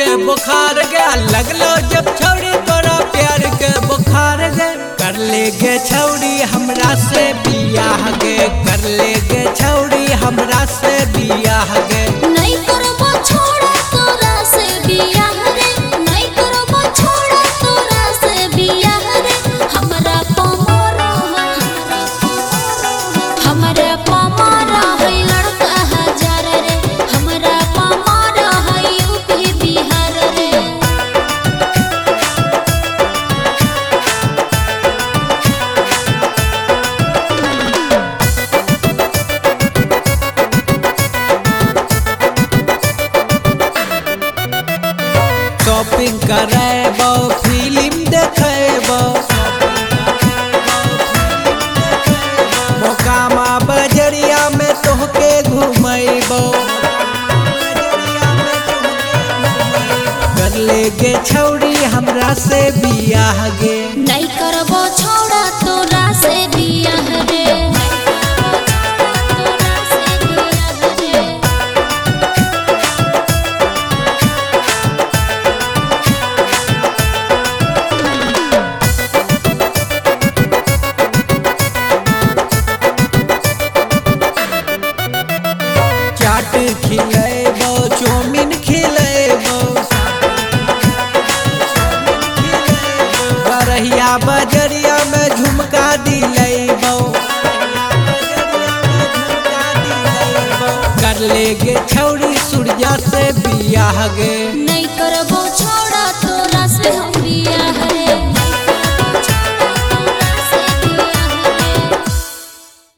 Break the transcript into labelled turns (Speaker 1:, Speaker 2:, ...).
Speaker 1: बुखार गे लगलो जब छौड़ी तोरा प्यार के बुखार गे कर ले गे छौड़ी हमरा से बियाह गे कर ले गे छौड़ी हमरा से बियाह गे
Speaker 2: नहीं करबो छोड़ा तोरा से बियाह रे नहीं करबो छोड़ा तोरा से बियाह रे हमरा पमारा है लड़का हजार रे हमरा पमारा है यूपी बिहार रे
Speaker 1: शॉपिंग करेबो फिल्म देखेबो मोकामा बजरिया में तोहके घुमेबो कर ले गे छौड़ी हमरा से बियाह गे
Speaker 2: नहीं करबो छोड़ा तोरा से बियाह रे
Speaker 1: चाट खिलेबो चाउमीन खिलेबो बरहिया बजरिया में झुमका दिलेबो कर ले गे छौड़ी सूर्या से बियाह गे
Speaker 2: नहीं करबो छोड़ा